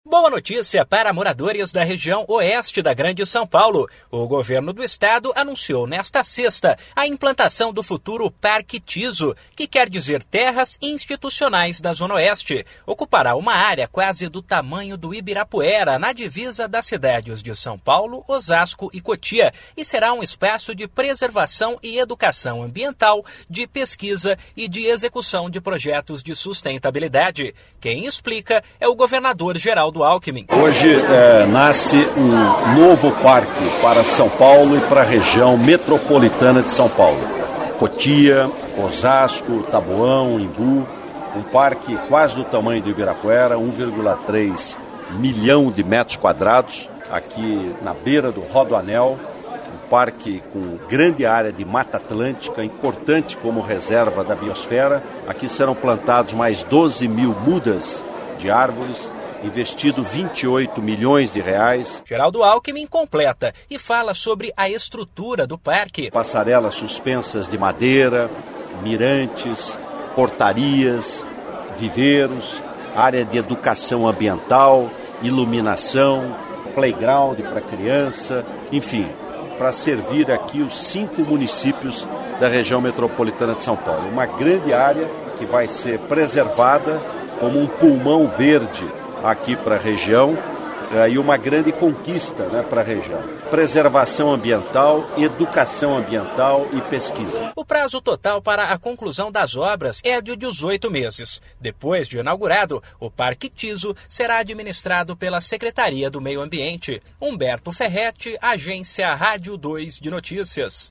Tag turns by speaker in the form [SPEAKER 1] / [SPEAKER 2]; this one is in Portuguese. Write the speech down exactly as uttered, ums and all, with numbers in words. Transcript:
[SPEAKER 1] Boa notícia para moradores da região oeste da Grande São Paulo. O governo do estado anunciou nesta sexta a implantação do futuro Parque Tiso, que quer dizer terras institucionais da Zona Oeste. Ocupará uma área quase do tamanho do Ibirapuera, na divisa das cidades de São Paulo, Osasco e Cotia, e será um espaço de preservação e educação ambiental, de pesquisa e de execução de projetos de sustentabilidade. Quem explica é o governador Geraldo Alckmin.
[SPEAKER 2] Hoje é, nasce um novo parque para São Paulo e para a região metropolitana de São Paulo. Cotia, Osasco, Taboão, Imbu, um parque quase do tamanho do Ibirapuera, um vírgula três milhão de metros quadrados, aqui na beira do Rodoanel, um parque com grande área de Mata Atlântica, importante como reserva da biosfera. Aqui serão plantados mais doze mil mudas de árvores, investido vinte e oito milhões de reais.
[SPEAKER 1] Geraldo Alckmin completa e fala sobre a estrutura do parque.
[SPEAKER 2] Passarelas suspensas de madeira, mirantes, portarias, viveiros, área de educação ambiental, iluminação, playground para criança, enfim, para servir aqui os cinco municípios da região metropolitana de São Paulo. Uma grande área que vai ser preservada como um pulmão verde aqui para a região, e uma grande conquista, né, para a região. Preservação ambiental, educação ambiental e pesquisa.
[SPEAKER 1] O prazo total para a conclusão das obras é de dezoito meses. Depois de inaugurado, o Parque Tiso será administrado pela Secretaria do Meio Ambiente. Humberto Ferretti, Agência Rádio dois de Notícias.